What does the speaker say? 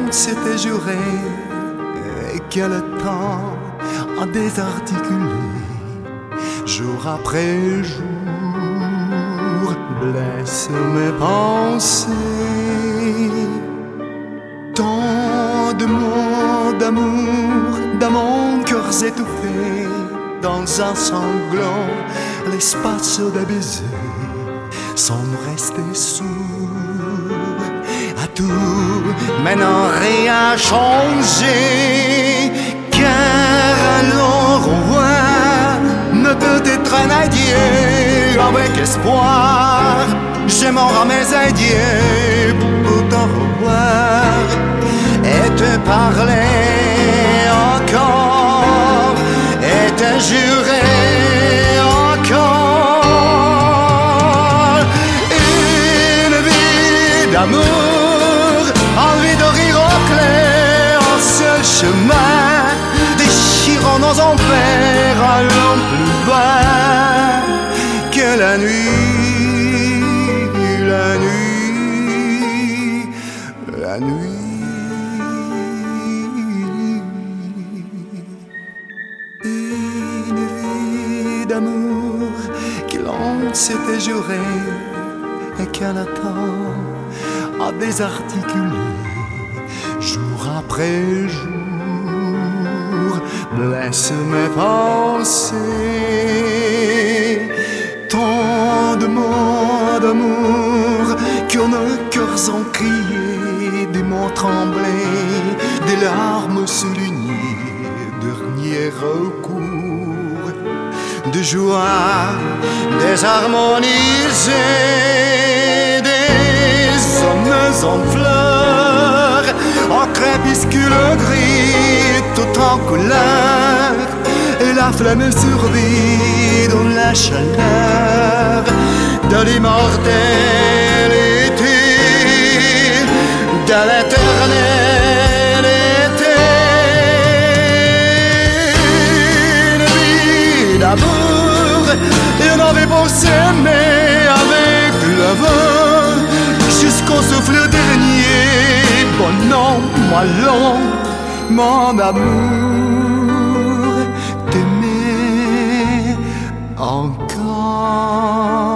s'était juré et que le temps a désarticulé, jour après jour, blesse mes pensées. Tant de mots d'amour, d'amants cœurs étouffés, dans un sanglant, l'espace des baisers, semble rester sourd à tout, maintenant rien changé, car alors roi ne peut être un adieu avec espoir. J'ai mort à mes adieux pour t'en revoir et te parler encore et te jurer encore une vie d'amour, envie de rire au clair, un seul chemin, déchirant nos enfers, allant plus bas que la nuit, la nuit, la nuit. Une vie d'amour que l'on s'était juré et qu'un temps a désarticulé, jour après jour, blesse mes pensées. Tant de mots d'amour que nos cœurs ont crié, des mots tremblés, des larmes soulignées, dernier recours de joie désharmonisée, des hommes en fleurs, en crépuscule gris, tout en couleur, et la flamme survit dans la chaleur de l'immortalité, de l'éternité. Une vie d'amour, et on avait pour s'aimer avec le vent jusqu'au souffle dernier. Bon non, moi long, mon amour, t'aimer encore.